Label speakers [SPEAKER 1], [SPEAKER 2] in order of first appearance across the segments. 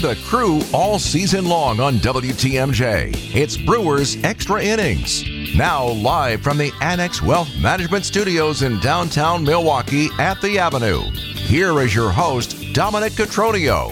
[SPEAKER 1] the crew all season long on WTMJ. It's Brewers Extra Innings. Now live from the Annex Wealth Management Studios in downtown Milwaukee at the Avenue. Here is your host, Dominic Cotroneo.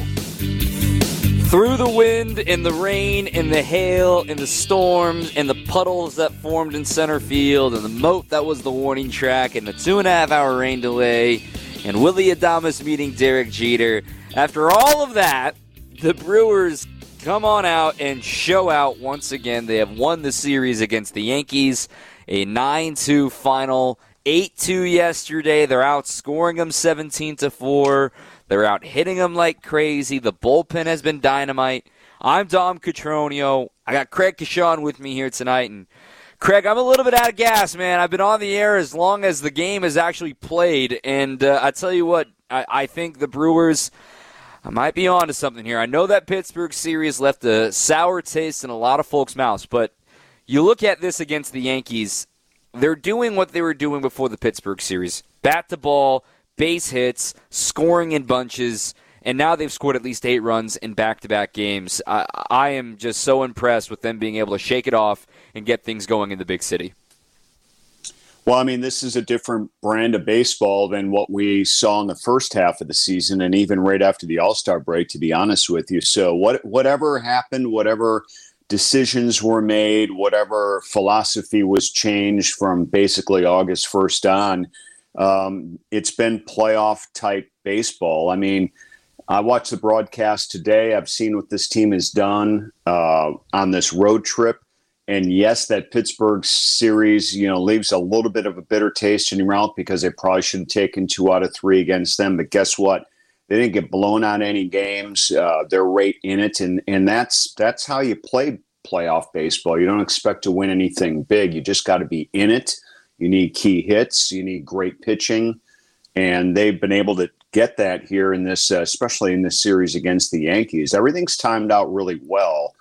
[SPEAKER 2] Through the wind, in the rain, in the hail, in the storms, in the puddles that formed in center field, and the moat that was the warning track, and the 2.5-hour rain delay, and Willy Adames meeting Derek Jeter. After all of that, the Brewers come on out and show out once again. They have won the series against the Yankees, a 9-2 final, 8-2 yesterday. They're outscoring them 17-4. They're out hitting them like crazy. The bullpen has been dynamite. I'm Dom Cotroneo. I got Craig Kashan with me here tonight. And Craig, I'm a little bit out of gas, man. I've been on the air as long as the game has actually played. And I tell you what, I think the Brewers, I might be on to something here. I know that Pittsburgh series left a sour taste in a lot of folks' mouths. But you look at this against the Yankees, they're doing what they were doing before the Pittsburgh series. Bat to ball, base hits, scoring in bunches, and now they've scored at least 8 runs in back-to-back games. I am just so impressed with them being able to shake it off and get things going in the big city.
[SPEAKER 3] Well, I mean, this is a different brand of baseball than what we saw in the first half of the season and even right after the All-Star break, to be honest with you. So whatever happened, whatever decisions were made, whatever philosophy was changed from basically August 1st on, it's been playoff-type baseball. I mean, I watched the broadcast today. I've seen what this team has done on this road trip. And yes, that Pittsburgh series, leaves a little bit of a bitter taste in your mouth because they probably should have taken 2 out of 3 against them. But guess what? They didn't get blown out any games. They're right in it. And that's how you play playoff baseball. You don't expect to win anything big. You just got to be in it. You need key hits. You need great pitching. And they've been able to get that here in this, especially in this series against the Yankees. Everything's timed out really well.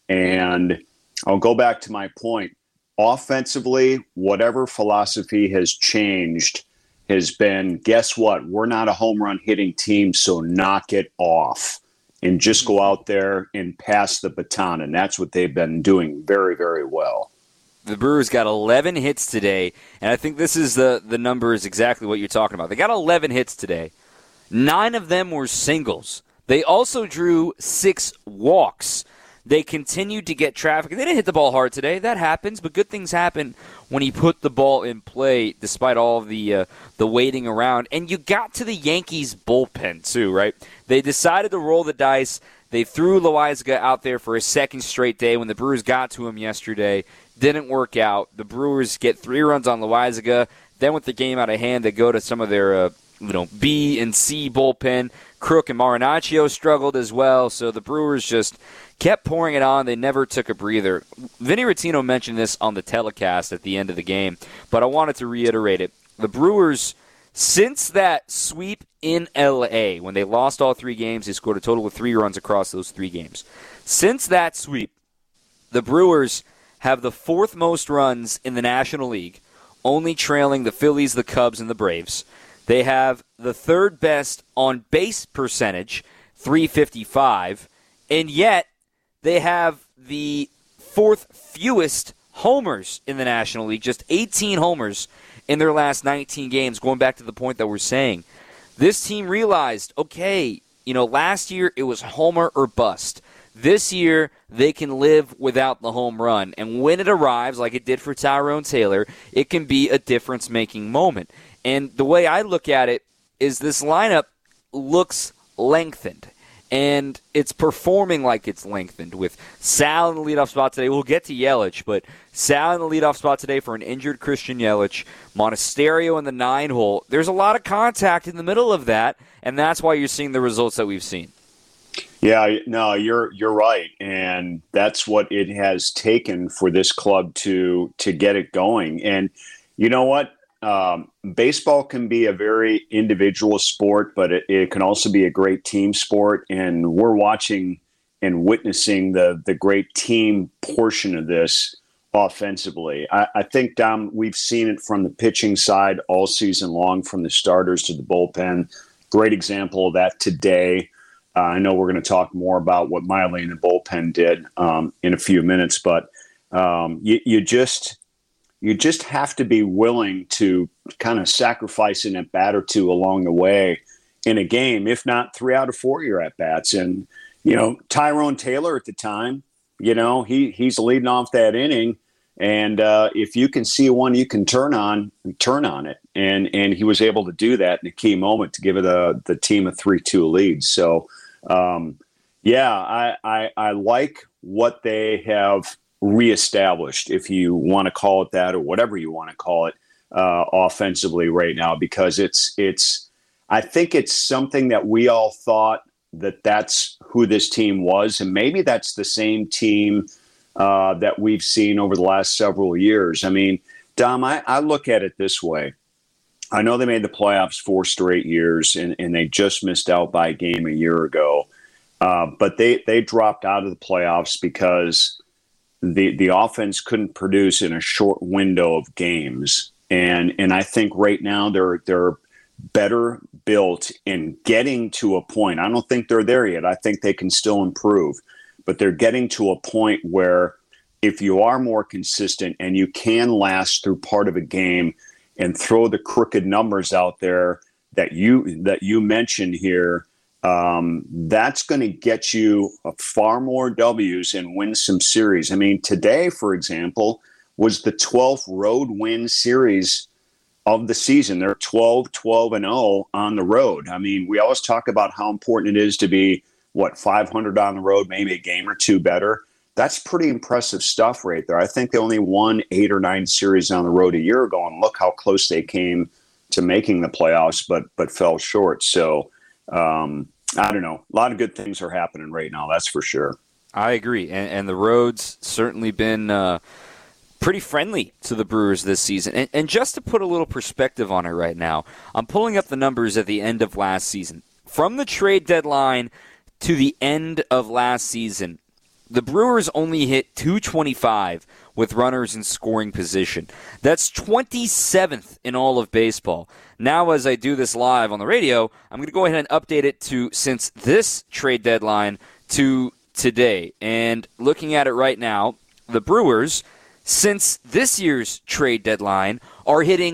[SPEAKER 3] And I'll go back to my point. Offensively, whatever philosophy has changed has been, guess what? We're not a home run hitting team, so knock it off and just go out there and pass the baton. And that's what they've been doing very, very well.
[SPEAKER 2] The Brewers got 11 hits today, and I think this is the number is exactly what you're talking about. They got 11 hits today. 9 of them were singles. They also drew 6 walks. They continued to get traffic. They didn't hit the ball hard today. That happens, but good things happen when you put the ball in play despite all of the waiting around. And you got to the Yankees bullpen, too, right? They decided to roll the dice. They threw Loaisiga out there for a second straight day when the Brewers got to him yesterday. Didn't work out. The Brewers get 3 runs on Loaisiga. Then with the game out of hand, they go to some of their B and C bullpen. Crook and Marinaccio struggled as well. So the Brewers just kept pouring it on. They never took a breather. Vinny Rottino mentioned this on the telecast at the end of the game, but I wanted to reiterate it. The Brewers, since that sweep in L.A., when they lost all 3 games, they scored a total of 3 runs across those 3 games. Since that sweep, the Brewers have the 4th most runs in the National League, only trailing the Phillies, the Cubs, and the Braves. They have the 3rd best on-base percentage, .355, and yet they have the 4th fewest homers in the National League, just 18 homers in their last 19 games, going back to the point that we're saying. This team realized, okay, last year it was homer or bust. This year, they can live without the home run. And when it arrives, like it did for Tyrone Taylor, it can be a difference-making moment. And the way I look at it is this lineup looks lengthened. And it's performing like it's lengthened with Sal in the leadoff spot today. We'll get to Yelich, but Sal in the leadoff spot today for an injured Christian Yelich. Monasterio in the 9-hole. There's a lot of contact in the middle of that, and that's why you're seeing the results that we've seen.
[SPEAKER 3] Yeah, no, you're right, and that's what it has taken for this club to get it going. And you know what? Baseball can be a very individual sport, but it can also be a great team sport. And we're watching and witnessing the great team portion of this offensively. I think, Dom, we've seen it from the pitching side all season long, from the starters to the bullpen. Great example of that today. I know we're going to talk more about what Miley and the bullpen did in a few minutes, but you just have to be willing to kind of sacrifice an at bat or two along the way in a game, if not 3 out of 4 your at bats. And Tyrone Taylor at the time, he's leading off that inning. And if you can see one you can turn on it. And he was able to do that in a key moment to give it the team a 3-2 lead. So, I like what they have reestablished, if you want to call it that or whatever you want to call it, offensively right now, because I think it's something that we all thought that's who this team was. And maybe that's the same team that we've seen over the last several years. I mean, Dom, I look at it this way. I know they made the playoffs 4 straight years, and they just missed out by a game a year ago. But they dropped out of the playoffs because the offense couldn't produce in a short window of games. And I think right now they're better built in getting to a point. I don't think they're there yet. I think they can still improve. But they're getting to a point where if you are more consistent and you can last through part of a game and throw the crooked numbers out there that you mentioned here, that's going to get you far more W's and win some series. I mean, today, for example, was the 12th road win series of the season. They're 12-12-0 on the road. I mean, we always talk about how important it is to be 500 on the road, maybe a game or two better. That's pretty impressive stuff right there. I think they only won 8 or 9 series on the road a year ago, and look how close they came to making the playoffs, but fell short. So I don't know. A lot of good things are happening right now, that's for sure.
[SPEAKER 2] I agree, and the road's certainly been pretty friendly to the Brewers this season. And just to put a little perspective on it right now, I'm pulling up the numbers at the end of last season. From the trade deadline to the end of last season, the Brewers only hit .225 with runners in scoring position. That's 27th in all of baseball. Now, as I do this live on the radio, I'm going to go ahead and update it to since this trade deadline to today. And looking at it right now, the Brewers, since this year's trade deadline, are hitting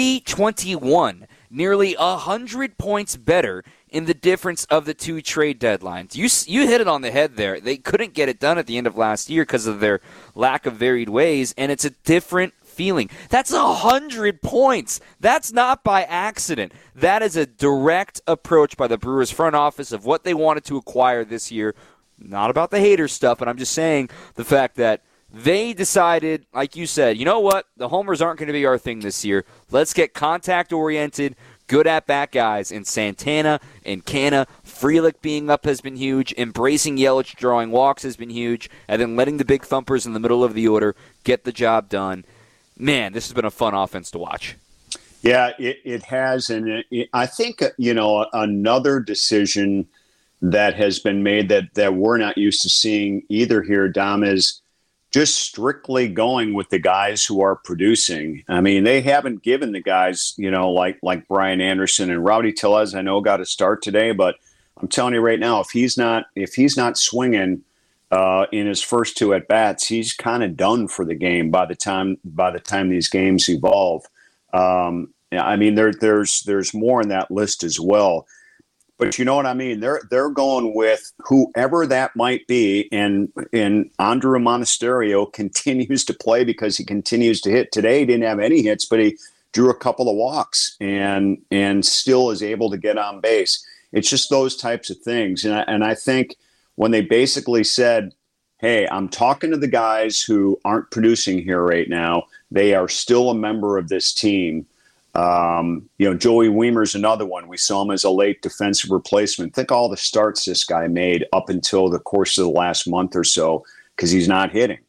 [SPEAKER 2] .321, nearly 100 points better in the difference of the 2 trade deadlines. You hit it on the head there. They couldn't get it done at the end of last year because of their lack of varied ways, and it's a different feeling. That's 100 points. That's not by accident. That is a direct approach by the Brewers front office of what they wanted to acquire this year. Not about the hater stuff, but I'm just saying the fact that they decided, like you said, you know what? The homers aren't going to be our thing this year. Let's get contact-oriented, good at-bat guys in Santana and Canna. Frelick being up has been huge. Embracing Yelich drawing walks has been huge. And then letting the big thumpers in the middle of the order get the job done. Man, this has been a fun offense to watch.
[SPEAKER 3] Yeah, it has. And I think, another decision that has been made that we're not used to seeing either here, Dom, is just strictly going with the guys who are producing. I mean, they haven't given the guys, like Brian Anderson and Rowdy Tellez, I know got a start today, but I'm telling you right now, if he's not swinging in his first 2 at bats, he's kind of done for the game by the time these games evolve. I mean, there's more in that list as well. But you know what I mean? They're going with whoever that might be, and Andrew Monasterio continues to play because he continues to hit. Today he didn't have any hits, but he drew a couple of walks and still is able to get on base. It's just those types of things. And I think when they basically said, hey, I'm talking to the guys who aren't producing here right now, they are still a member of this team. Joey Weimer's another one. We saw him as a late defensive replacement. Think all the starts this guy made up until the course of the last month or so because he's not hitting.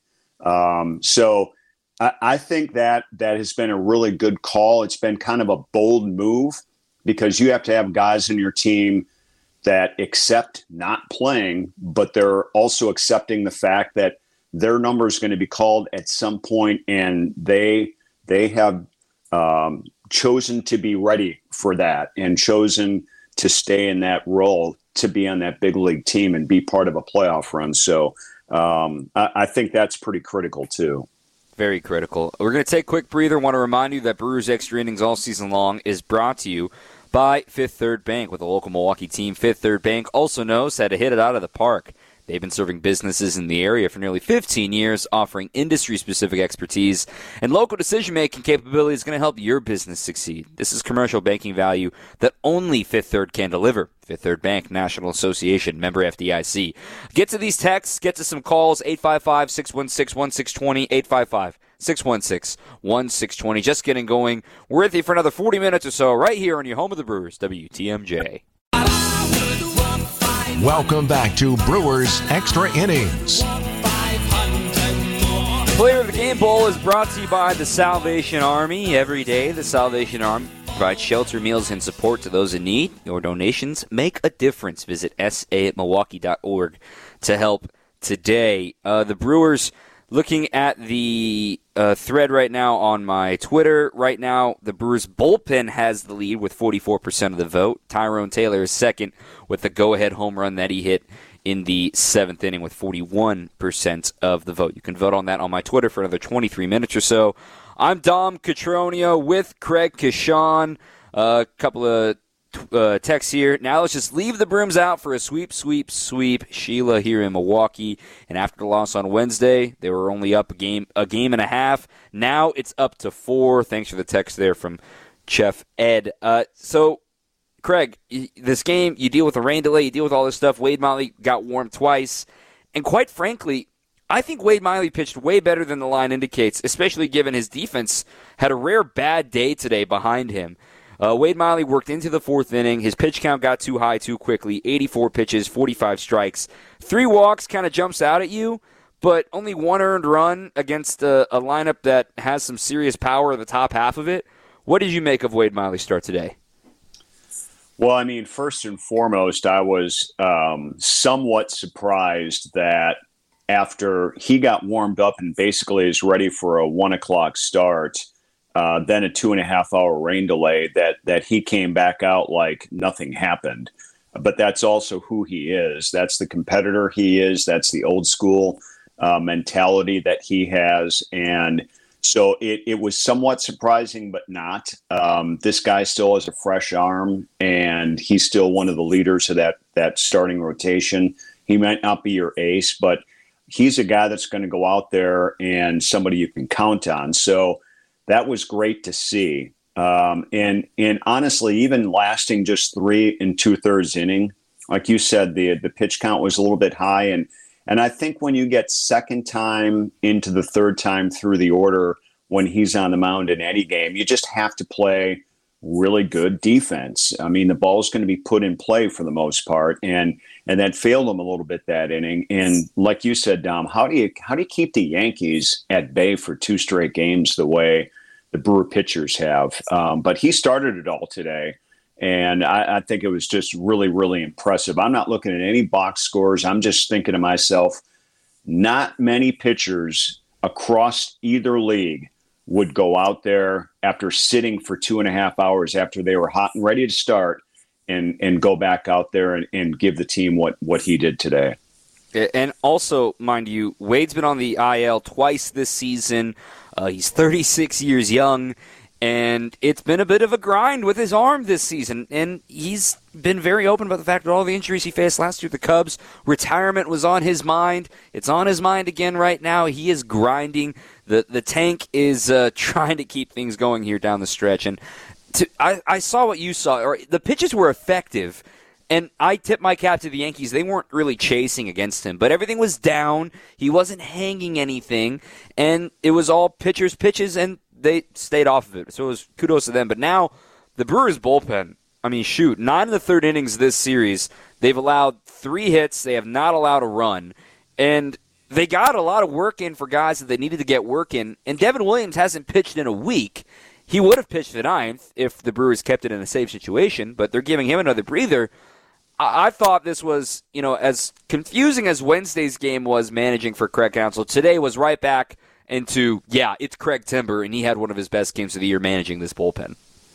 [SPEAKER 3] So I think that has been a really good call. It's been kind of a bold move because you have to have guys in your team that accept not playing, but they're also accepting the fact that their number is going to be called at some point, and they have chosen to be ready for that and chosen to stay in that role to be on that big league team and be part of a playoff run. So I think that's pretty critical too.
[SPEAKER 2] Very critical. We're going to take a quick breather. Want to remind you that Brewers Extra Innings all season long is brought to you by Fifth Third Bank. With a local Milwaukee team, Fifth Third Bank also knows how to hit it out of the park. They've been serving businesses in the area for nearly 15 years, offering industry-specific expertise and local decision-making capabilities going to help your business succeed. This is commercial banking value that only Fifth Third can deliver. Fifth Third Bank, National Association, member FDIC. Get to these texts, get to some calls, 855-616-1620, 855-616-1620. Just getting going. We're with you for another 40 minutes or so right here on your home of the Brewers, WTMJ.
[SPEAKER 1] Welcome back to Brewers Extra Innings.
[SPEAKER 2] Player of the Game Bowl is brought to you by the Salvation Army. Every day, the Salvation Army provides shelter, meals, and support to those in need. Your donations make a difference. Visit sa@milwaukee.org to help today. The Brewers, looking at the thread right now on my Twitter, right now the Brewers bullpen has the lead with 44% of the vote. Tyrone Taylor is second with the go-ahead home run that he hit in the 7th inning with 41% of the vote. You can vote on that on my Twitter for another 23 minutes or so. I'm Dom Cotroneo with Craig Kashan. A couple of text here. Now let's just leave the brooms out for a sweep. Sheila here in Milwaukee. And after the loss on Wednesday, they were only up a game and a half. Now it's up to 4. Thanks for the text there from Chef Ed. So, Craig, this game, you deal with a rain delay, you deal with all this stuff. Wade Miley got warm twice. And quite frankly, I think Wade Miley pitched way better than the line indicates, especially given his defense had a rare bad day today behind him. Wade Miley worked into the 4th inning. His pitch count got too high too quickly. 84 pitches, 45 strikes. 3 walks kind of jumps out at you, but only 1 earned run against a lineup that has some serious power in the top half of it. What did you make of Wade Miley's start today?
[SPEAKER 3] Well, I mean, first and foremost, I was somewhat surprised that after he got warmed up and basically is ready for a 1 o'clock start, then a 2.5-hour rain delay, that he came back out like nothing happened. But that's also who he is. That's the competitor he is. That's the old school mentality that he has. And so it was somewhat surprising, but not. This guy still has a fresh arm, and he's still one of the leaders of that starting rotation. He might not be your ace, but he's a guy that's going to go out there and somebody you can count on. So that was great to see. And honestly, even lasting just 3 2/3 inning, like you said, the pitch count was a little bit high. And I think when you get second time into the third time through the order, when he's on the mound in any game, you just have to play really good defense. I mean, the ball's going to be put in play for the most part, and that failed him a little bit that inning. And like you said, Dom, how do you keep the Yankees at bay for 2 straight games the way the Brewer pitchers have? But he started it all today, and I think it was just really, really impressive. I'm not looking at any box scores. I'm just thinking to myself, not many pitchers across either league would go out there after sitting for 2.5 hours after they were hot and ready to start and go back out there and give the team what he did today.
[SPEAKER 2] And also, mind you, Wade's been on the IL twice this season. He's 36 years young, and it's been a bit of a grind with his arm this season. And he's been very open about the fact that all the injuries he faced last year with the Cubs, retirement was on his mind. It's on his mind again right now. He is grinding. The tank is trying to keep things going here down the stretch. And I saw what you saw. Or the pitches were effective. And I tip my cap to the Yankees. They weren't really chasing against him, but everything was down. He wasn't hanging anything, and it was all pitches, and they stayed off of it. So it was kudos to them. But now the Brewers bullpen, 9 of the 3rd innings this series, they've allowed 3 hits. They have not allowed a run, and they got a lot of work in for guys that they needed to get work in. And Devin Williams hasn't pitched in a week. He would have pitched the 9th if the Brewers kept it in a safe situation, but they're giving him another breather. I thought this was, as confusing as Wednesday's game was managing for Craig Counsell, today was right back into, it's Craig Timber, and he had one of his best games of the year managing this bullpen.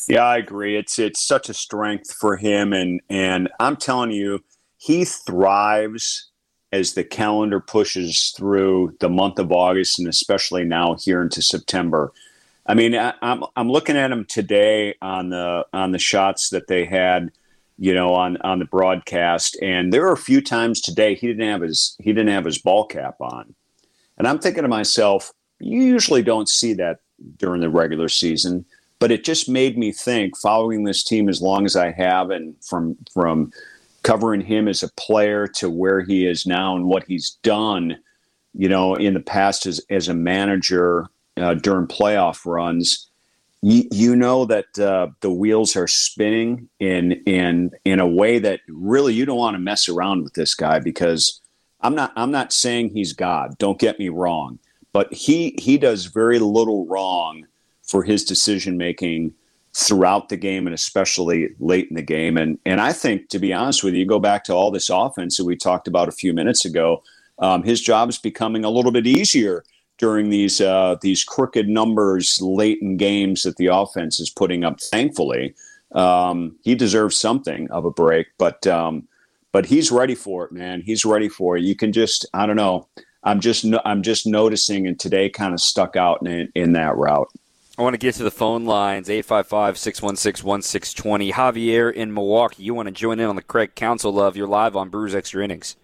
[SPEAKER 3] Yeah, I agree. It's such a strength for him, and I'm telling you, he thrives as the calendar pushes through the month of August, and especially now here into September. I mean, I'm looking at him today on the shots that they had, on the broadcast, and there are a few times today he didn't have his ball cap on, and I'm thinking to myself, you usually don't see that during the regular season. But it just made me think, following this team as long as I have, and from covering him as a player to where he is now and what he's done, in the past as a manager during playoff runs, you know that the wheels are spinning in a way that really you don't want to mess around with this guy, because I'm not saying he's God. Don't get me wrong, but he does very little wrong for his decision-making throughout the game and especially late in the game. And I think, to be honest with you, go back to all this offense that we talked about a few minutes ago, his job is becoming a little bit easier during these crooked numbers late in games that the offense is putting up, thankfully. He deserves something of a break, but he's ready for it, man. He's ready for it. You can just, I don't know, I'm just noticing, and today kind of stuck out in that route.
[SPEAKER 2] I want to get to the phone lines, 855-616-1620. Javier in Milwaukee, you want to join in on the Craig Counsell love. You're live on Brewers Extra Innings.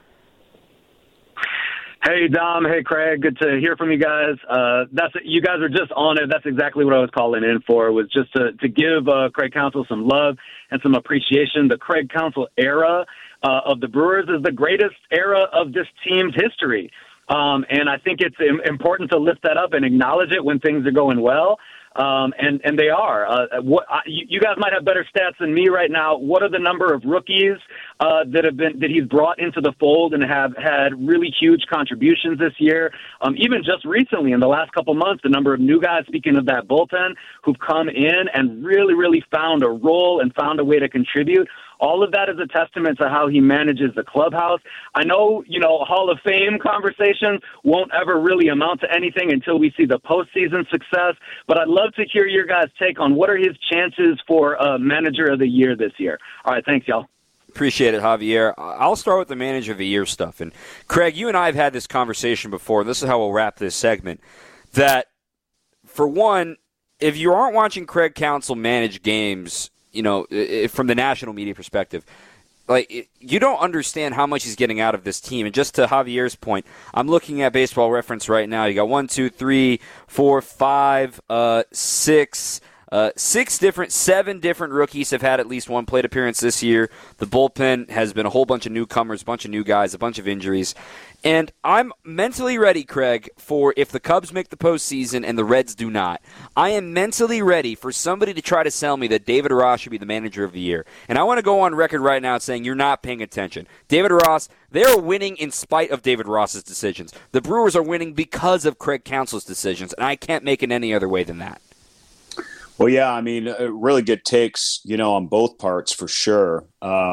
[SPEAKER 4] Hey, Dom. Hey, Craig. Good to hear from you guys. You guys are just on it. That's exactly what I was calling in for, was just to give Craig Counsell some love and some appreciation. The Craig Counsell era of the Brewers is the greatest era of this team's history. And I think it's important to lift that up and acknowledge it when things are going well. And they are. You guys might have better stats than me right now. What are the number of rookies that he's brought into the fold and have had really huge contributions this year? Even just recently, in the last couple months, the number of new guys, speaking of that bullpen, who've come in and really, really found a role and found a way to contribute. All of that is a testament to how he manages the clubhouse. I know, Hall of Fame conversations won't ever really amount to anything until we see the postseason success, but I'd love to hear your guys' take on what are his chances for Manager of the Year this year. All right, thanks, y'all.
[SPEAKER 2] Appreciate it, Javier. I'll start with the Manager of the Year stuff. And, Craig, you and I have had this conversation before, and this is how we'll wrap this segment, that, for one, if you aren't watching Craig Counsell manage games, from the national media perspective, you don't understand how much he's getting out of this team. And just to Javier's point, I'm looking at Baseball Reference right now. You got 1, 2, 3, 4, 5, 6. 7 different rookies have had at least one plate appearance this year. The bullpen has been a whole bunch of newcomers, a bunch of new guys, a bunch of injuries. And I'm mentally ready, Craig, for if the Cubs make the postseason and the Reds do not. I am mentally ready for somebody to try to sell me that David Ross should be the Manager of the Year. And I want to go on record right now saying you're not paying attention. David Ross, they are winning in spite of David Ross's decisions. The Brewers are winning because of Craig Counsell's decisions, and I can't make it any other way than that.
[SPEAKER 3] Well, yeah, I mean, really good takes, on both parts for sure.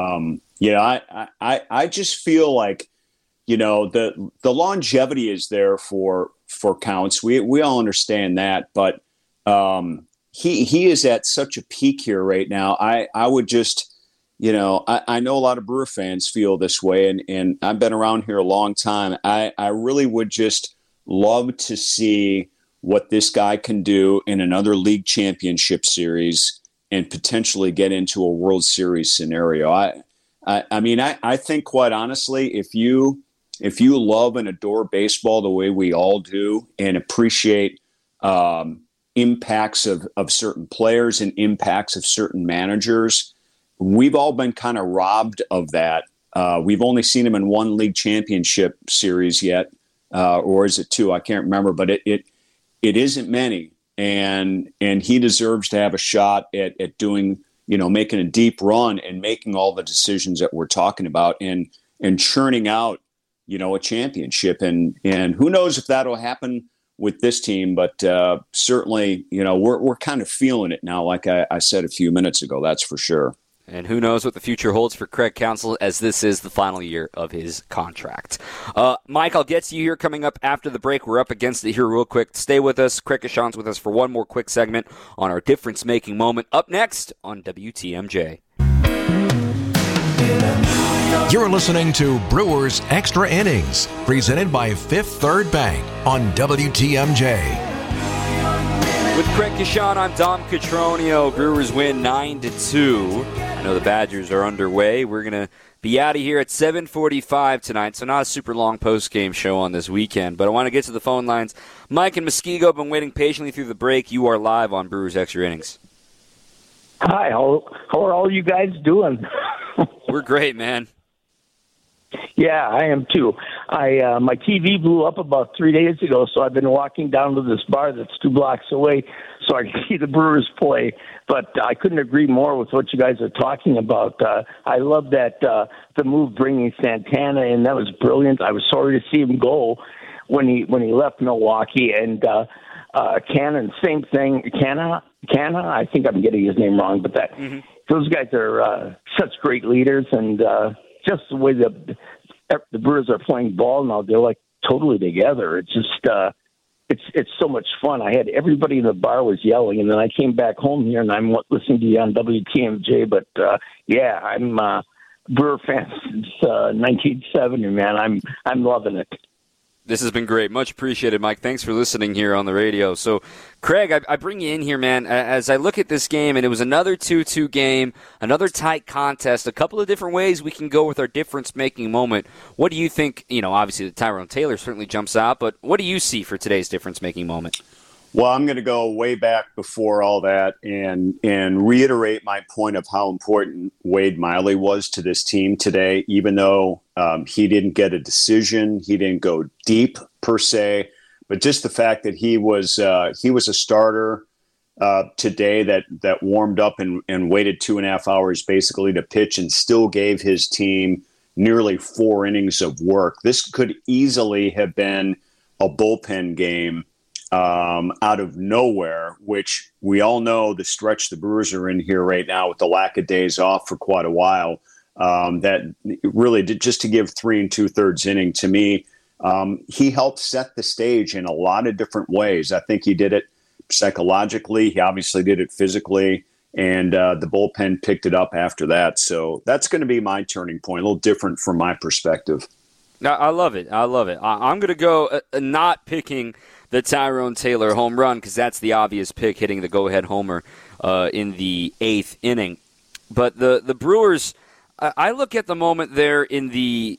[SPEAKER 3] I just feel like, the longevity is there for Counts. We all understand that, but he is at such a peak here right now. I would just, I know a lot of Brewer fans feel this way, and I've been around here a long time. I really would just love to see what this guy can do in another league championship series and potentially get into a World Series scenario. I think, quite honestly, if you love and adore baseball the way we all do and appreciate impacts of certain players and impacts of certain managers, we've all been kind of robbed of that. We've only seen him in one league championship series yet, or is it 2? I can't remember, but it isn't many, and he deserves to have a shot at doing, making a deep run and making all the decisions that we're talking about and churning out, a championship. And who knows if that'll happen with this team, but certainly, we're kind of feeling it now, like I said a few minutes ago, that's for sure.
[SPEAKER 2] And who knows what the future holds for Craig Counsell, as this is the final year of his contract. Mike, I'll get to you here coming up after the break. We're up against it here real quick. Stay with us. Craig Kashan's with us for one more quick segment on our difference-making moment. Up next on WTMJ.
[SPEAKER 1] You're listening to Brewers Extra Innings, presented by Fifth Third Bank on WTMJ.
[SPEAKER 2] With Craig Kashan, I'm Dom Catronio. Brewers win 9-2. I know the Badgers are underway. We're going to be out of here at 7:45 tonight, so not a super long post-game show on this weekend. But I want to get to the phone lines. Mike and Muskego have been waiting patiently through the break. You are live on Brewers Extra Innings.
[SPEAKER 5] Hi, how are all you guys doing?
[SPEAKER 2] We're great, man.
[SPEAKER 5] Yeah, I am too. My TV blew up about 3 days ago, so I've been walking down to this bar that's 2 blocks away so I can see the Brewers play. But I couldn't agree more with what you guys are talking about. I love that the move bringing Santana in. That was brilliant. I was sorry to see him go when he left Milwaukee. And Cannon, same thing. Canna, I think I'm getting his name wrong, but those guys are such great leaders, and just the way the Brewers are playing ball now, they're like totally together. It's just it's so much fun. I had everybody in the bar was yelling, and then I came back home here, and I'm listening to you on WTMJ. But yeah, I'm a Brewer fan since 1970, man. I'm loving it.
[SPEAKER 2] This has been great. Much appreciated, Mike. Thanks for listening here on the radio. So, Craig, I bring you in here, man, as I look at this game, and it was another 2-2 game, another tight contest, a couple of different ways we can go with our difference-making moment. What do you think? Obviously, Tyrone Taylor certainly jumps out, but what do you see for today's difference-making moment?
[SPEAKER 3] Well, I'm going to go way back before all that and reiterate my point of how important Wade Miley was to this team today, even though he didn't get a decision. He didn't go deep per se, but just the fact that he was a starter today that warmed up and waited 2.5 hours basically to pitch and still gave his team nearly 4 innings of work. This could easily have been a bullpen game out of nowhere, which we all know the stretch the Brewers are in here right now with the lack of days off for quite a while. That really did just to give 3 2/3 inning to me. He helped set the stage in a lot of different ways. I think he did it psychologically. He obviously did it physically, and the bullpen picked it up after that. So that's going to be my turning point, a little different from my perspective.
[SPEAKER 2] I love it. I'm going to go not picking the Tyrone Taylor home run because that's the obvious pick, hitting the go-ahead homer in the 8th inning. But the Brewers, I look at the moment there in the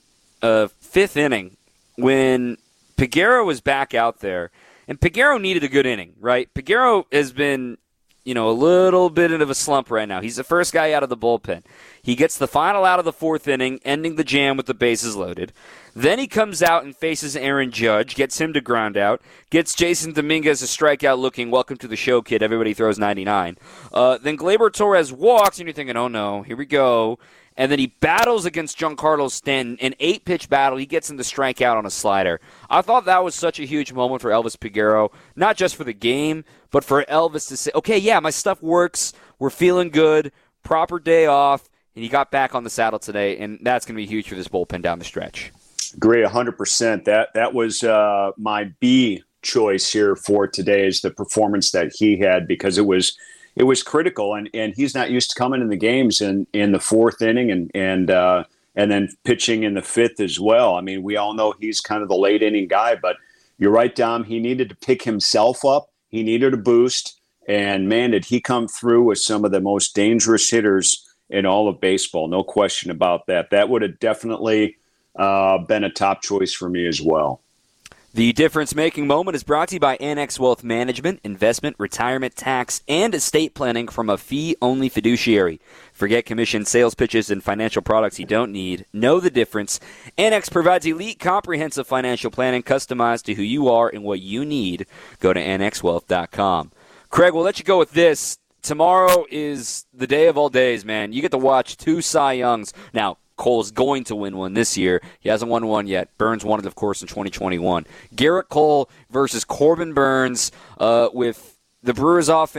[SPEAKER 2] 5th inning when Peguero was back out there, and Peguero needed a good inning, right? Peguero has been, a little bit of a slump right now. He's the first guy out of the bullpen. He gets the final out of the 4th inning, ending the jam with the bases loaded. Then he comes out and faces Aaron Judge, gets him to ground out, gets Jason Dominguez a strikeout looking, welcome to the show, kid, everybody throws 99. Then Gleyber Torres walks, and you're thinking, oh no, here we go. And then he battles against Giancarlo Stanton, an 8-pitch battle. He gets him to strike out on a slider. I thought that was such a huge moment for Elvis Peguero, not just for the game, but for Elvis to say, okay, yeah, my stuff works, we're feeling good, proper day off, and he got back on the saddle today, and that's going to be huge for this bullpen down the stretch.
[SPEAKER 3] Agree 100%. That was my B choice here for today, is the performance that he had, because it was critical, and he's not used to coming in the games in the 4th inning and then pitching in the 5th as well. I mean, we all know he's kind of the late inning guy, but you're right, Dom. He needed to pick himself up. He needed a boost, and man, did he come through with some of the most dangerous hitters in all of baseball. No question about that. That would have definitely been a top choice for me as well.
[SPEAKER 2] The difference-making moment is brought to you by Annex Wealth Management, investment, retirement, tax, and estate planning from a fee-only fiduciary. Forget commission sales pitches and financial products you don't need. Know the difference. Annex provides elite, comprehensive financial planning customized to who you are and what you need. Go to annexwealth.com. Craig, we'll let you go with this. Tomorrow is the day of all days, man. You get to watch 2 Cy Youngs. Now, Cole's going to win one this year. He hasn't won one yet. Burns won it, of course, in 2021. Garrett Cole versus Corbin Burns with the Brewers offense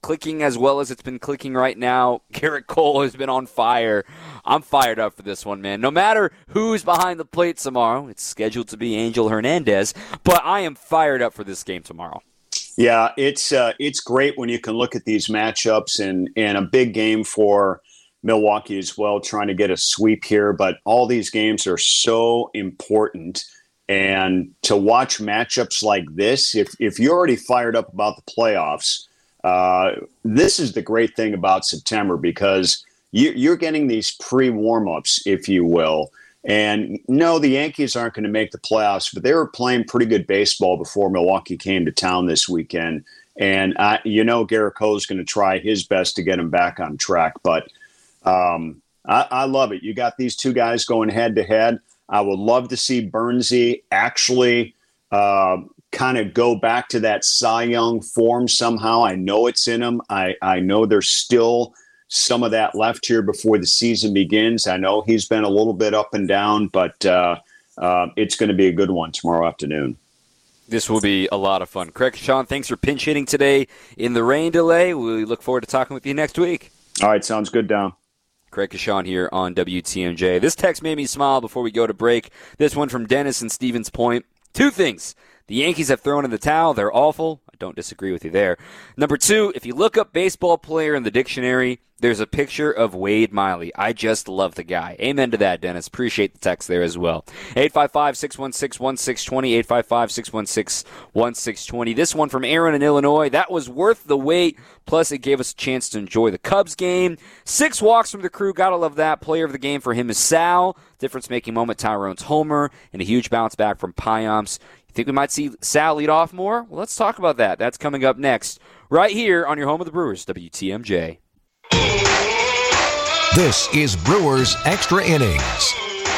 [SPEAKER 2] clicking as well as it's been clicking right now. Garrett Cole has been on fire. I'm fired up for this one, man. No matter who's behind the plate tomorrow, it's scheduled to be Angel Hernandez, but I am fired up for this game tomorrow.
[SPEAKER 3] Yeah, it's great when you can look at these matchups and a big game for Milwaukee as well, trying to get a sweep here. But all these games are so important. And to watch matchups like this, if you're already fired up about the playoffs, this is the great thing about September, because you're getting these pre-warm-ups, if you will. And no, the Yankees aren't going to make the playoffs, but they were playing pretty good baseball before Milwaukee came to town this weekend. And Garrett Cole is going to try his best to get him back on track. But I love it. You got these two guys going head-to-head. I would love to see Bernsey actually kind of go back to that Cy Young form somehow. I know it's in him. I know there's still some of that left here before the season begins. I know he's been a little bit up and down, but it's going to be a good one tomorrow afternoon.
[SPEAKER 2] This will be a lot of fun. Craig Sean, thanks for pinch hitting today in the rain delay. We look forward to talking with you next week.
[SPEAKER 3] All right, sounds good, Don.
[SPEAKER 2] Craig Kashan here on WTMJ. This text made me smile before we go to break. This one from Dennis in Stevens Point. 2 things. The Yankees have thrown in the towel. They're awful. I don't disagree with you there. Number 2, if you look up baseball player in the dictionary, there's a picture of Wade Miley. I just love the guy. Amen to that, Dennis. Appreciate the text there as well. 855-616-1620, 855-616-1620. This one from Aaron in Illinois. That was worth the wait. Plus, it gave us a chance to enjoy the Cubs game. 6 walks from the crew. Gotta love that. Player of the game for him is Sal. Difference-making moment, Tyrone's homer. And a huge bounce back from Payamps. You think we might see Sal lead off more? Well, let's talk about that. That's coming up next, right here on your home of the Brewers, WTMJ.
[SPEAKER 1] This is Brewers Extra Innings.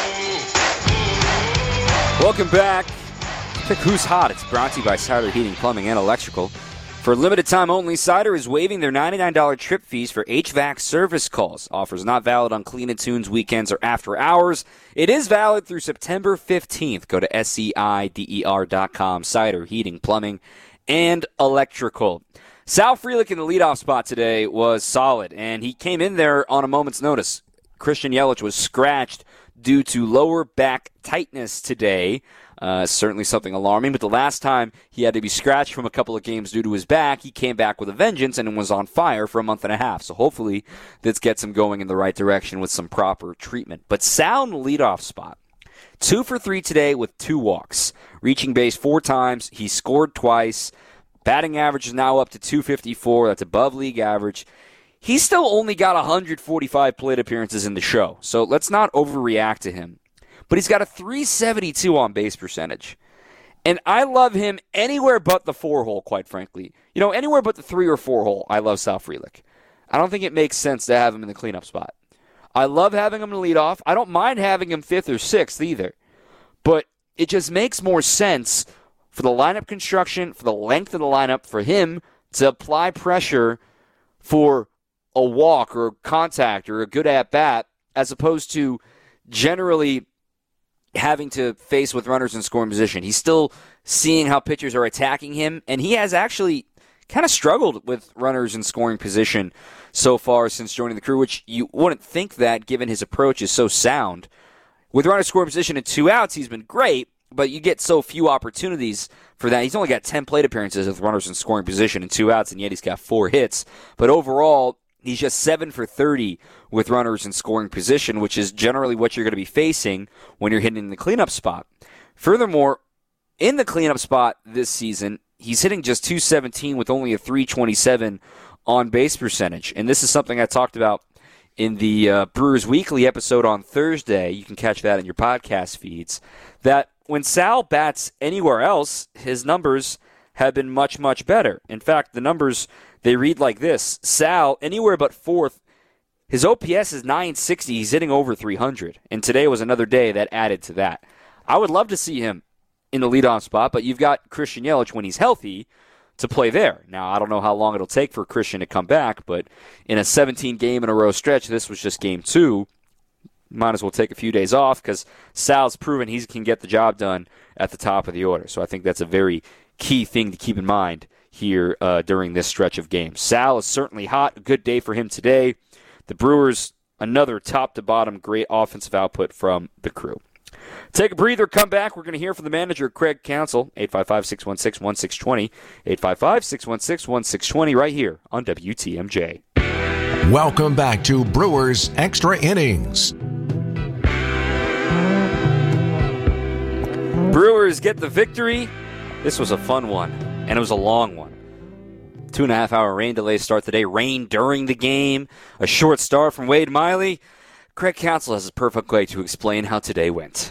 [SPEAKER 2] Welcome back. Pick Who's Hot. It's brought to you by Cider Heating, Plumbing, and Electrical. For a limited time only, Cider is waiving their $99 trip fees for HVAC service calls. Offers not valid on Clean and Tunes weekends or after hours. It is valid through September 15th. Go to SCIDER.com. Cider Heating, Plumbing, and Electrical. Sal Frelick in the leadoff spot today was solid, and he came in there on a moment's notice. Christian Yelich was scratched due to lower back tightness today. Certainly something alarming, but the last time he had to be scratched from a couple of games due to his back, he came back with a vengeance and was on fire for a month and a half. So hopefully this gets him going in the right direction with some proper treatment. But Sal in the leadoff spot, 2 for 3 today with 2 walks, reaching base 4 times. He scored twice. Batting average is now up to .254. That's above league average. He's still only got 145 plate appearances in the show, so let's not overreact to him. But he's got a .372 on base percentage. And I love him anywhere but the 4-hole, quite frankly. Anywhere but the 3 or 4-hole, I love Sal Frelick. I don't think it makes sense to have him in the cleanup spot. I love having him in the leadoff. I don't mind having him 5th or 6th either. But it just makes more sense for the lineup construction, for the length of the lineup, for him to apply pressure for a walk or a contact or a good at-bat, as opposed to generally having to face with runners in scoring position. He's still seeing how pitchers are attacking him, and he has actually kind of struggled with runners in scoring position so far since joining the crew, which you wouldn't think that given his approach is so sound. With runners scoring position and 2 outs, he's been great, but you get so few opportunities for that. He's only got 10 plate appearances with runners in scoring position and 2 outs, and yet he's got 4 hits. But overall, he's just 7 for 30 with runners in scoring position, which is generally what you're going to be facing when you're hitting the cleanup spot. Furthermore, in the cleanup spot this season, he's hitting just .217 with only a .327 on base percentage. And this is something I talked about in the Brewers Weekly episode on Thursday. You can catch that in your podcast feeds. That when Sal bats anywhere else, his numbers have been much, much better. In fact, the numbers, they read like this. Sal, anywhere but 4th, his OPS is .960. He's hitting over 300. And today was another day that added to that. I would love to see him in the leadoff spot, but you've got Christian Yelich when he's healthy to play there. Now, I don't know how long it'll take for Christian to come back, but in a 17-game-in-a-row stretch, this was just game 2. Might as well take a few days off because Sal's proven he can get the job done at the top of the order. So I think that's a very key thing to keep in mind here during this stretch of games. Sal is certainly hot. A good day for him today. The Brewers, another top-to-bottom great offensive output from the crew. Take a breather, come back. We're going to hear from the manager, Craig Counsell, 855-616-1620, 855-616-1620, right here on WTMJ.
[SPEAKER 1] Welcome back to Brewers Extra Innings.
[SPEAKER 2] Brewers get the victory. This was a fun one, and it was a long one. 2.5-hour rain delay start the day. Rain during the game. A short start from Wade Miley. Craig Counsell has a perfect way to explain how today went.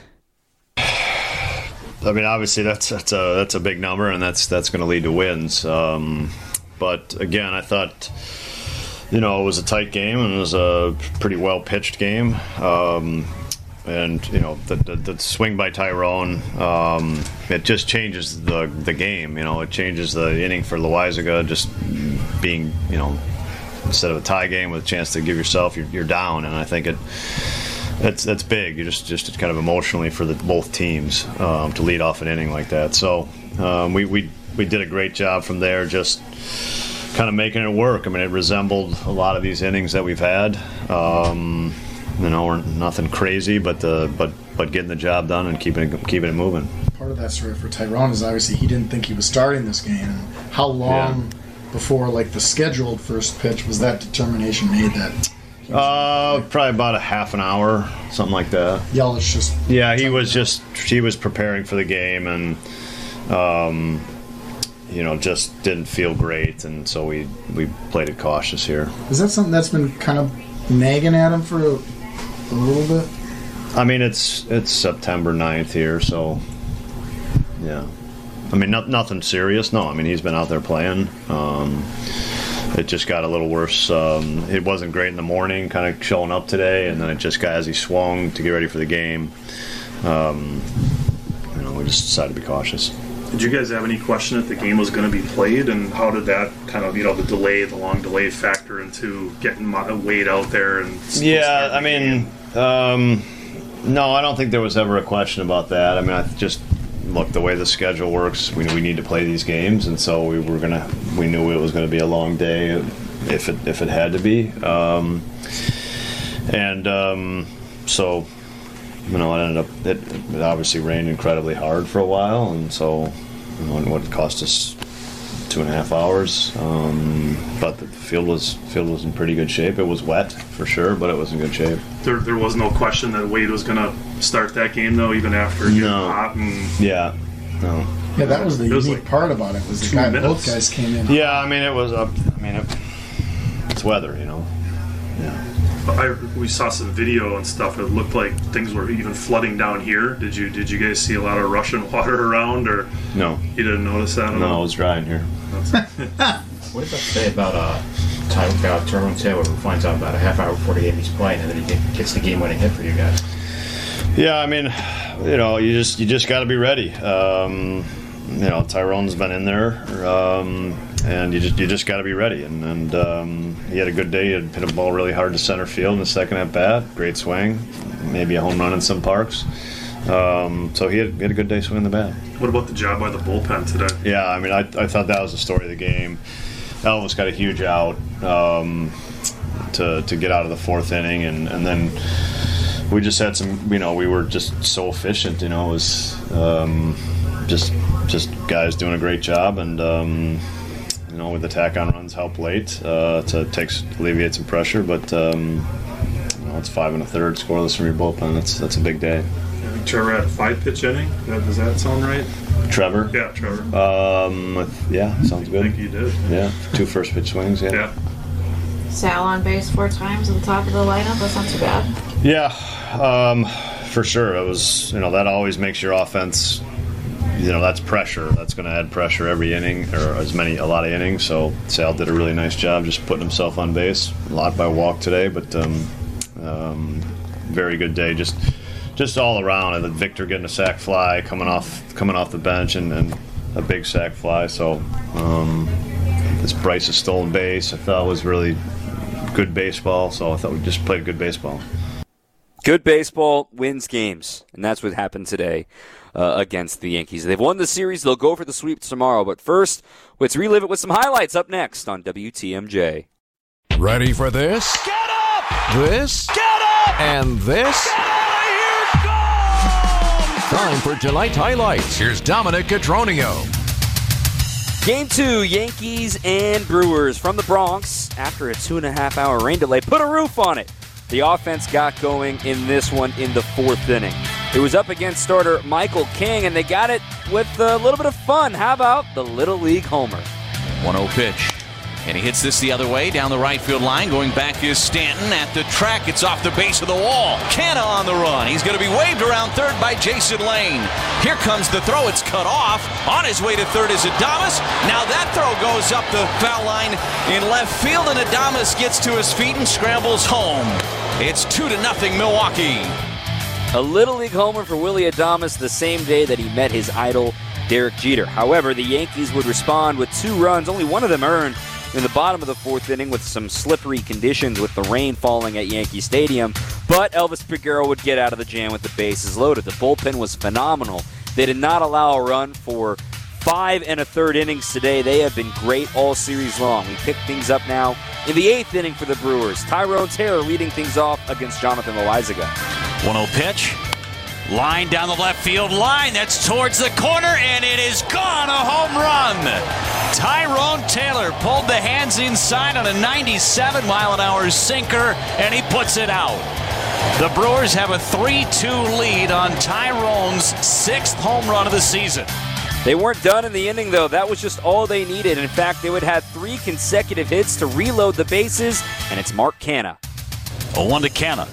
[SPEAKER 6] I mean, obviously that's a big number, and that's going to lead to wins. But again, I thought, it was a tight game, and it was a pretty well pitched game. And the swing by Tyrone, it just changes the game. It changes the inning for Loaisiga, just being instead of a tie game with a chance to give yourself, you're down, and I think that's big. You're just kind of emotionally for both teams to lead off an inning like that. So we did a great job from there, just kind of making it work. I mean, it resembled a lot of these innings that we've had. We're nothing crazy, but getting the job done and keeping it moving.
[SPEAKER 7] Part of that story for Tyrone is obviously he didn't think he was starting this game. And how long before the scheduled first pitch was that determination made that?
[SPEAKER 6] Probably about a half an hour, something like that.
[SPEAKER 7] Yelich just.
[SPEAKER 6] Yeah, he was preparing for the game, and just didn't feel great, and so we played it cautious here.
[SPEAKER 7] Is that something that's been kind of nagging at him for a little bit?
[SPEAKER 6] I mean, it's September 9th here, so yeah. I mean, nothing serious. No, I mean, he's been out there playing. It just got a little worse. It wasn't great in the morning, kind of showing up today, and then it just got, as he swung to get ready for the game, we just decided to be cautious.
[SPEAKER 8] Did you guys have any question if the game was going to be played, and how did that kind of, the long delay factor into getting Wade out there? And
[SPEAKER 6] yeah, I mean, no, I don't think there was ever a question about that. I mean, look, the way the schedule works, we need to play these games, and so we knew it was going to be a long day if it had to be, so it ended up it obviously rained incredibly hard for a while, and so what cost us 2.5 hours, but the field was in pretty good shape. It was wet for sure, but it was in good shape.
[SPEAKER 8] There was no question that Wade was going to start that game, though, even after getting hot.
[SPEAKER 6] Yeah, no.
[SPEAKER 7] Yeah, that was the unique part about it. Was both guys came in.
[SPEAKER 6] Yeah, I mean, it was it's weather, Yeah.
[SPEAKER 8] We saw some video and stuff. It looked like things were even flooding down here. Did you guys see a lot of rushing water around, or
[SPEAKER 6] no?
[SPEAKER 8] You didn't notice that?
[SPEAKER 6] No, it was dry in here.
[SPEAKER 9] What does that say about Tyrone Taylor, who finds out about a half hour before the game he's playing, and then he gets the game-winning hit for you guys?
[SPEAKER 6] Yeah, I mean, you just got to be ready. Tyrone's been in there, and you just got to be ready. And he had a good day. He had hit a ball really hard to center field in the second at bat. Great swing, maybe a home run in some parks. So he had a good day swinging the bat.
[SPEAKER 8] What about the job by the bullpen today?
[SPEAKER 6] Yeah, I mean, I thought that was the story of the game. Elvis got a huge out to get out of the fourth inning, and then we just had some. We were just so efficient. It was just guys doing a great job, and with the tack-on runs help late to alleviate some pressure. But it's 5 1/3 scoreless from your bullpen. That's a big day.
[SPEAKER 8] Trevor had a 5-pitch inning. Does that sound right?
[SPEAKER 6] Trevor?
[SPEAKER 8] Yeah, Trevor.
[SPEAKER 6] Yeah, sounds good.
[SPEAKER 8] I think he did.
[SPEAKER 6] Yeah, 2 first pitch swings. Yeah.
[SPEAKER 10] Sal on base 4 times at the top of the lineup. That's not too bad.
[SPEAKER 6] Yeah, for sure. It was. That always makes your offense. That's pressure. That's going to add pressure every inning, or a lot of innings. So Sal did a really nice job just putting himself on base. A lot by walk today, but very good day. Just all around. And then Victor getting a sac fly, coming off the bench, and a big sac fly. So this Bryce's stolen base, I thought was really good baseball. So I thought we just played good baseball.
[SPEAKER 2] Good baseball wins games, and that's what happened today against the Yankees. They've won the series. They'll go for the sweep tomorrow. But first, let's relive it with some highlights up next on WTMJ.
[SPEAKER 1] Ready for this?
[SPEAKER 11] Get up!
[SPEAKER 1] This?
[SPEAKER 11] Get up!
[SPEAKER 1] And this?
[SPEAKER 11] Get out of here! Go!
[SPEAKER 1] Time for tonight's highlights. Here's Dominic Cotroneo.
[SPEAKER 2] Game 2, Yankees and Brewers from the Bronx. After a 2.5-hour rain delay, put a roof on it. The offense got going in this one in the 4th inning. It was up against starter Michael King, and they got it with a little bit of fun. How about the Little League homer?
[SPEAKER 11] 1-0 pitch. And he hits this the other way down the right field line. Going back is Stanton at the track. It's off the base of the wall. Canna on the run. He's going to be waved around third by Jason Lane. Here comes the throw. It's cut off. On his way to third is Adames. Now that throw goes up the foul line in left field, and Adames gets to his feet and scrambles home. It's 2-0 Milwaukee.
[SPEAKER 2] A Little League homer for Willy Adames the same day that he met his idol, Derek Jeter. However, the Yankees would respond with 2 runs, only one of them earned, in the bottom of the 4th inning with some slippery conditions with the rain falling at Yankee Stadium. But Elvis Peguero would get out of the jam with the bases loaded. The bullpen was phenomenal. They did not allow a run for 5 1/3 innings today. They have been great all series long. We pick things up now in the 8th inning for the Brewers. Tyrone Taylor leading things off against Jonathan Loaizaga.
[SPEAKER 11] 1-0 pitch. Line down the left field line. That's towards the corner, and it is gone. A home run. Tyrone Taylor pulled the hands inside on a 97-mile-an-hour sinker, and he puts it out. The Brewers have a 3-2 lead on Tyrone's 6th home run of the season.
[SPEAKER 2] They weren't done in the inning, though. That was just all they needed. In fact, they would have 3 consecutive hits to reload the bases, and it's Mark Canha.
[SPEAKER 11] 0-1 to Canha.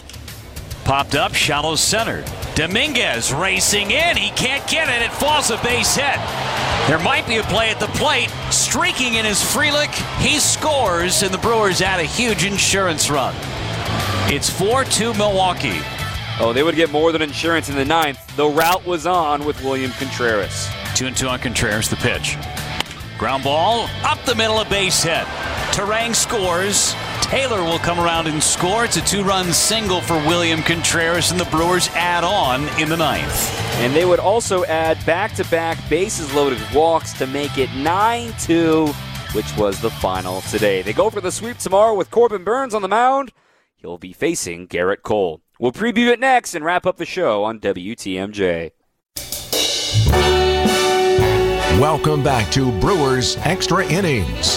[SPEAKER 11] Popped up, shallow center. Dominguez racing in. He can't get it. It falls a base hit. There might be a play at the plate. Streaking in his Frelick. He scores, and the Brewers add a huge insurance run. It's 4-2 Milwaukee.
[SPEAKER 2] Oh, they would get more than insurance in the 9th. The route was on with William Contreras.
[SPEAKER 11] 2-2 on Contreras, the pitch. Ground ball up the middle, a base hit. Terang scores. Taylor will come around and score. It's a 2-run single for William Contreras, and the Brewers add on in the 9th.
[SPEAKER 2] And they would also add back-to-back bases-loaded walks to make it 9-2, which was the final today. They go for the sweep tomorrow with Corbin Burns on the mound. He'll be facing Garrett Cole. We'll preview it next and wrap up the show on WTMJ.
[SPEAKER 1] Welcome back to Brewers Extra Innings.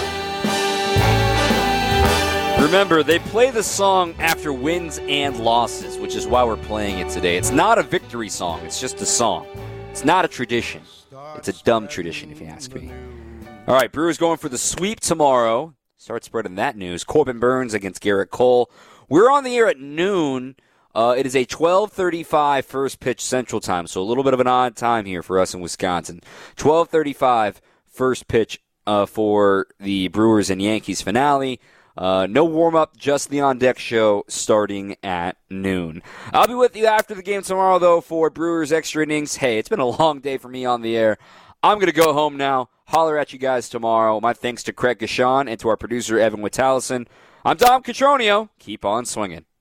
[SPEAKER 2] Remember, they play the song after wins and losses, which is why we're playing it today. It's not a victory song. It's just a song. It's not a tradition. It's a dumb tradition, if you ask me. All right, Brewers going for the sweep tomorrow. Start spreading that news. Corbin Burns against Garrett Cole. We're on the air at noon. It is a 12:35 first pitch Central Time, so a little bit of an odd time here for us in Wisconsin. 12:35 first pitch for the Brewers and Yankees finale. No warm-up, just the on-deck show starting at noon. I'll be with you after the game tomorrow, though, for Brewers Extra Innings. Hey, it's been a long day for me on the air. I'm going to go home now. Holler at you guys tomorrow. My thanks to Craig Gashon and to our producer, Evan Witalison. I'm Dom Cotroneo. Keep on swinging.